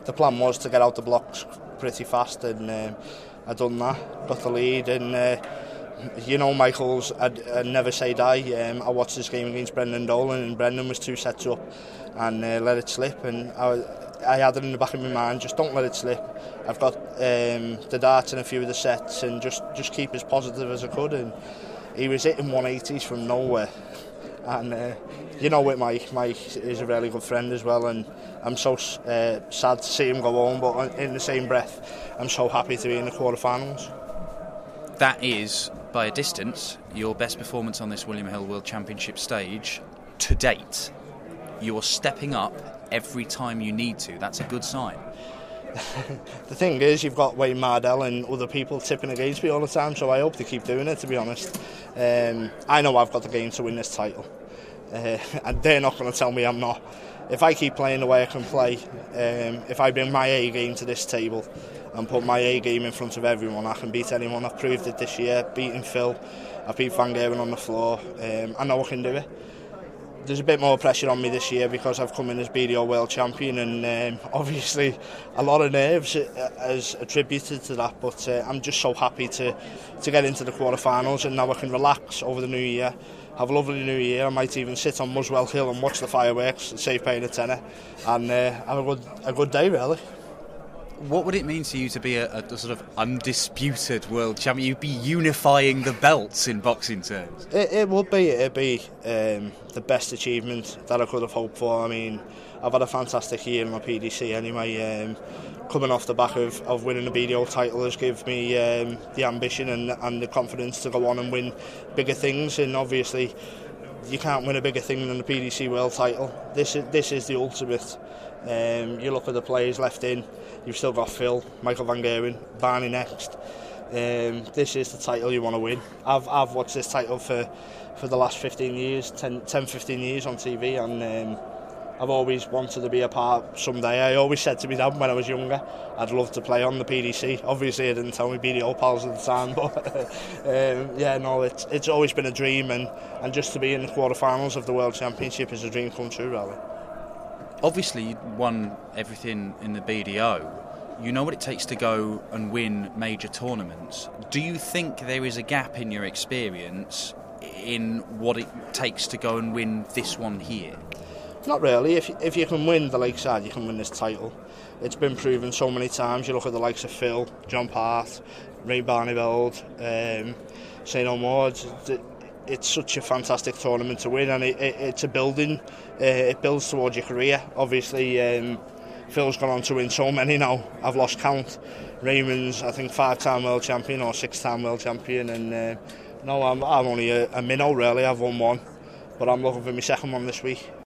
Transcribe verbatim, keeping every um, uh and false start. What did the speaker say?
the plan was to get out the blocks pretty fast, and um, I done that, got the lead, and uh, you know Michael's I'd, I'd never say die. Um, I watched this game against Brendan Dolan, and Brendan was two sets up and uh, let it slip, and I, I had it in the back of my mind, just don't let it slip. I've got um, the darts in a few of the sets, and just, just keep as positive as I could, and he was hitting one eighties from nowhere. And uh, you know, with Mike, Mike is a really good friend as well, and I'm so uh, sad to see him go home, but in the same breath, I'm so happy to be in the quarterfinals. That is, by a distance, your best performance on this William Hill World Championship stage to date. You're stepping up every time you need to. That's a good sign. The thing is, you've got Wayne Mardell and other people tipping against me all the time, so I hope they keep doing it, to be honest. Um, I know I've got the game to win this title, uh, and they're not going to tell me I'm not. If I keep playing the way I can play, um, if I bring my A game to this table and put my A game in front of everyone, I can beat anyone. I've proved it this year, beating Phil, I beat Van Geren on the floor. um, I know I can do it. There's a bit more pressure on me this year because I've come in as B D O World Champion, and um, obviously a lot of nerves is attributed to that, but uh, I'm just so happy to, to get into the quarterfinals, and now I can relax over the new year, have a lovely new year. I might even sit on Muswell Hill and watch the fireworks, save paying a tenner, and uh, have a good, a good day really. What would it mean to you to be a, a sort of undisputed world champion? You'd be unifying the belts in boxing terms. It, it would be. It'd be um, the best achievement that I could have hoped for. I mean, I've had a fantastic year in my P D C anyway. Um, coming off the back of, of winning the B D O title has given me um, the ambition and, and the confidence to go on and win bigger things. And obviously, you can't win a bigger thing than the P D C world title. This is this is the ultimate. Um, you look at the players left in, you've still got Phil, Michael Van Geren, Barney next. Um, this is the title you want to win. I've I've watched this title for, for the last fifteen years, ten, fifteen years on T V, and um, I've always wanted to be a part someday. I always said to my dad when I was younger, I'd love to play on the P D C. Obviously, I didn't tell me B D O pals at the time, but um, yeah, no, it's it's always been a dream, and, and just to be in the quarterfinals of the World Championship is a dream come true, really. Obviously, you won everything in the B D O. You know what it takes to go and win major tournaments. Do you think there is a gap in your experience in what it takes to go and win this one here? Not really. If if you can win the Lakeside, you can win this title. It's been proven so many times. You look at the likes of Phil, John Part, Ray Barneyveld, um, Saint O'More. It's such a fantastic tournament to win, and it, it, it's a building. Uh, it builds towards your career. Obviously, um, Phil's gone on to win so many now. I've lost count. Raymond's, I think, five-time world champion or six-time world champion, and uh, no, I'm, I'm only a, a minnow really. I've won one, but I'm looking for my second one this week.